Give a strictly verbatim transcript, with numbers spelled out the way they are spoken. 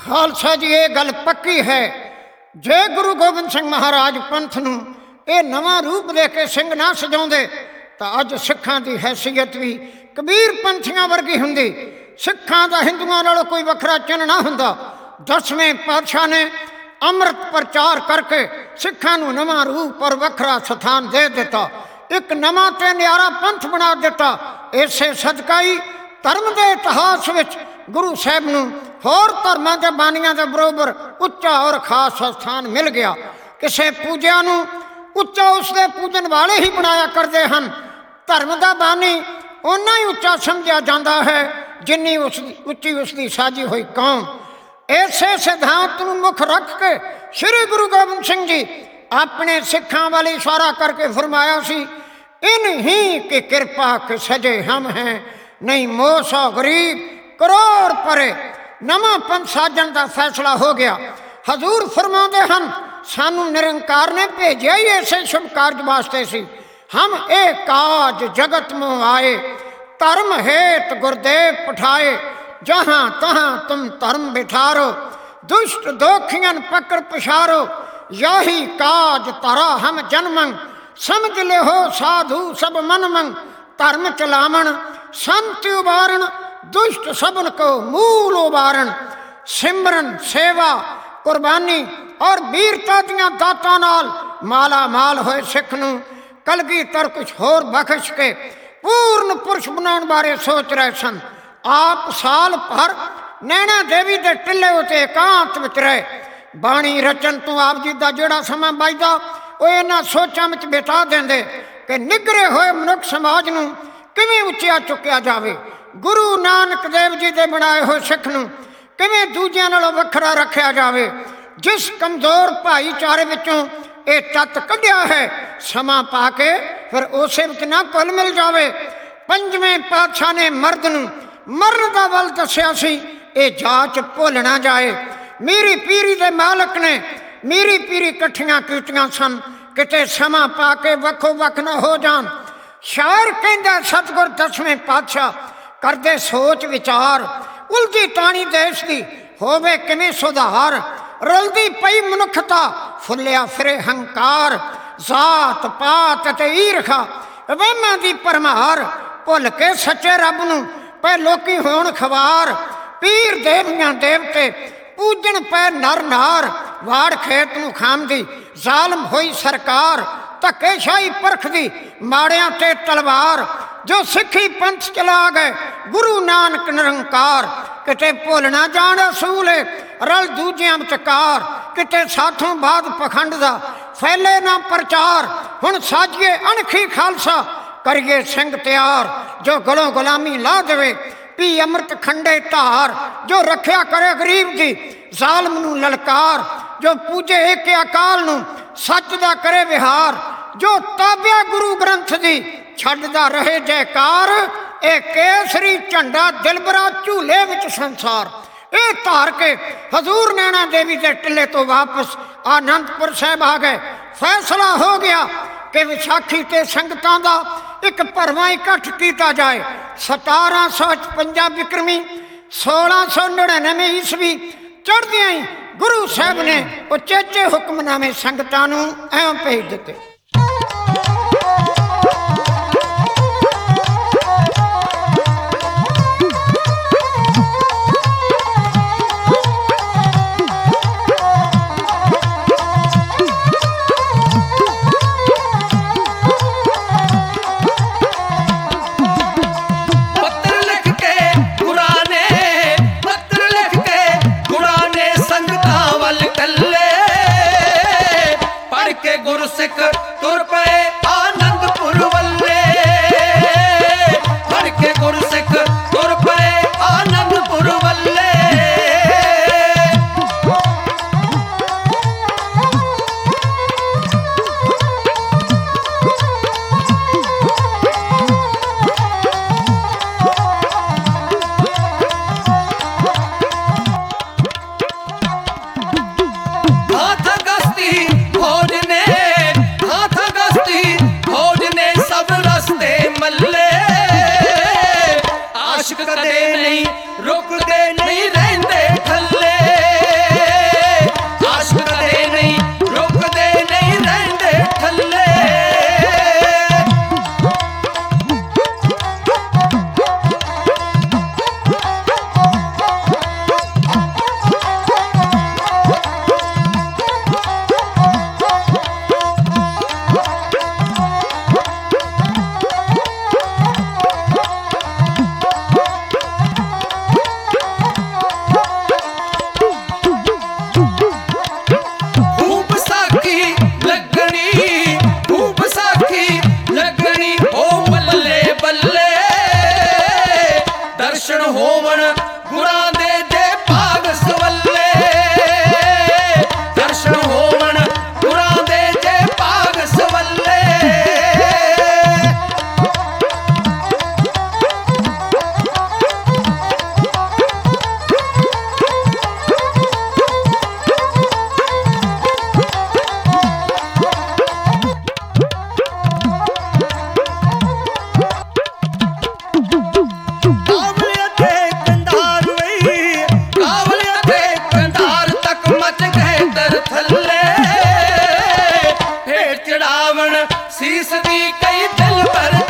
ਖਾਲਸਾ ਜੀ ਇਹ ਗੱਲ ਪੱਕੀ ਹੈ, ਜੇ ਗੁਰੂ ਗੋਬਿੰਦ ਸਿੰਘ ਮਹਾਰਾਜ ਪੰਥ ਨੂੰ ਇਹ ਨਵਾਂ ਰੂਪ ਦੇ ਕੇ ਸਿੰਘ ਨਾ ਸਜਾਉਂਦੇ ਤਾਂ ਅੱਜ ਸਿੱਖਾਂ ਦੀ ਹੈਸੀਅਤ ਵੀ ਕਬੀਰ ਪੰਥੀਆਂ ਵਰਗੀ ਹੁੰਦੀ। ਸਿੱਖਾਂ ਦਾ ਹਿੰਦੂਆਂ ਨਾਲੋਂ ਕੋਈ ਵੱਖਰਾ ਚਿੰਨ੍ਹ ਨਾ ਹੁੰਦਾ। ਦਸਵੇਂ ਪਾਤਸ਼ਾਹ ਨੇ ਅੰਮ੍ਰਿਤ ਪ੍ਰਚਾਰ ਕਰਕੇ ਸਿੱਖਾਂ ਨੂੰ ਨਵਾਂ ਰੂਪ ਔਰ ਵੱਖਰਾ ਸਥਾਨ ਦੇ ਦਿੱਤਾ, ਇੱਕ ਨਵਾਂ ਤੇ ਨਿਆਰਾ ਪੰਥ ਬਣਾ ਦਿੱਤਾ। ਇਸੇ ਸਦਕਾ ਹੀ ਧਰਮ ਦੇ ਇਤਿਹਾਸ ਵਿੱਚ ਗੁਰੂ ਸਾਹਿਬ ਨੂੰ ਹੋਰ ਧਰਮਾਂ ਦੇ ਬਾਨੀਆਂ ਦੇ ਬਰੋਬਰ ਉੱਚਾ ਔਰ ਖਾਸ ਸਥਾਨ ਮਿਲ ਗਿਆ। ਕਿਸੇ ਪੂਜਿਆ ਨੂੰ ਉੱਚਾ ਉਸਦੇ ਪੂਜਣ ਵਾਲੇ ਹੀ ਬਣਾਇਆ ਕਰਦੇ ਹਨ। ਧਰਮ ਦਾ ਬਾਨੀ ਓਨਾ ਹੀ ਉੱਚਾ ਸਮਝਿਆ ਜਾਂਦਾ ਹੈ ਜਿੰਨੀ ਉਸ ਉੱਚੀ ਉਸਦੀ ਸਾਜੀ ਹੋਈ ਕੌਮ। ਇਸੇ ਸਿਧਾਂਤ ਨੂੰ ਮੁੱਖ ਰੱਖ ਕੇ ਸ਼੍ਰੀ ਗੁਰੂ ਗੋਬਿੰਦ ਸਿੰਘ ਜੀ ਆਪਣੇ ਸਿੱਖਾਂ ਵੱਲ ਇਸ਼ਾਰਾ ਕਰਕੇ ਫਰਮਾਇਆ ਸੀ, ਇਨਹੀਂ ਕੀ ਕਿਰਪਾ ਕੇ ਸਜੇ ਹਮ ਹੈ, ਨਹੀਂ ਮੋਹ ਸੌ ਗਰੀਬ ਕਰੋੜ ਪਰੇ। ਨਵਾਂ ਪੰਥ ਸਾਜਣ ਦਾ ਫੈਸਲਾ ਹੋ ਗਿਆ। ਹਜ਼ੂਰ ਫਰਮਾਉਂਦੇ ਹਨ, ਸਾਨੂੰ ਨਿਰੰਕਾਰ ਨੇ ਭੇਜਿਆ ਹੀ ਇਸੇ ਸ਼ੁਭ ਕਾਰਜ ਵਾਸਤੇ ਸੀ। ਹਮ ਇਹ ਕਾਜ ਜਗਤ ਮੋਹ ਆਏ, ਧਰਮ ਹੇਤ ਗੁਰਦੇਵ ਪਠਾਏ। जहाँ तहाँ तुम धर्म बिठारो, दुष्ट दोखियन पकड़ पछारो। यही काज तारा हम जन्मंग, समझ ले हो साधु सब मन मंग। धर्म चलावन संत उबारण, दुष्ट सबन को मूल उबारण। सिमरन सेवा कुर्बानी और वीरता दियां दातां नाल माला माल होए सिख नूं कलगीधर कुछ होर बख्श के पूर्ण पुरुष बनाउण बारे सोच रहे सन। आप साल भर नैना देवी के टिले उत्ते एकांत विच रहे। बाणी रचन तो आप जी का जोड़ा समा बचता वो इन्हां सोचां विच बिता देंदे कि निगरे होए मनुख समाज नूं किवें उच्चिया चुक्या जावे। गुरु नानक देव जी के बनाए हुए सिख नूं किवें दूजियां नालों वखरा रखिया जावे। जिस कमजोर भाईचारे विचों ये तत्त कढ़िया है, समा पा के फिर उसे विच ना कुल मिल जावे। पंजवें पातशाह ने मर्द नूं मरण का वल दसिया सी, ये जाच भुल ना जाए। मीरी पीरी दे मालक ने मीरी पीरी कट्ठियां कीतियां सन, किते समा पा के वखो वख न हो जान। शायर कहंदा सतगुर दसवें पातशाह करदे सोच विचार, उलझी टाणी देश दी होवे किवें सुधार। रलदी पई मनुखता फुलिया फिरे हंकार, जात पात ते ईरखा वहमां दी परमार। भुल के सच्चे रब नूं पै लोकी होण खवार। पीर देवियां देवते पूजन पै नर नार। वाड़ खेत नूं खांदी जालम होई सरकार, धक्केशाही परखदी माड़ियां ते तलवार। जो सिखी पंथ चला गए गुरु नानक निरंकार। किते भुल ना जाण असूल रल दूजियां विचकार, किते साथों बाद पखंड दा फैले ना प्रचार। हुण साजिए अणखी खालसा करिए सिंह त्यार, जो गलों गुलामी ला देवे पी अमृत खंडे धार। जो रखिया करे गरीब दी जालम नूं ललकार, जो पूजे एक अकाल नूं सच दा करे विहार। जो ताबिया गुरु ग्रंथ दी छड्डदा रहे जयकार, ए केसरी झंडा दिलबरा झूले विच संसार। ये धार के हजूर नैना देवी के टिले तो वापस आनंदपुर साहिब आ गए। फैसला हो गया कि विसाखी ते संगतां दा एक भरवां इकट्ठ किया जाए। सतारह सौ छपंजा विक्रमी सोलह सौ नड़िनवे ईस्वी चढ़दियां ही गुरु साहब ने उचेचे हुक्मनामे संगतां नूं ऐं भेज दिते। सिख तुर पे ਰਾਵਣ ਸੀਸ ਦੀ ਕਈ ਦਿਲ ਪਰ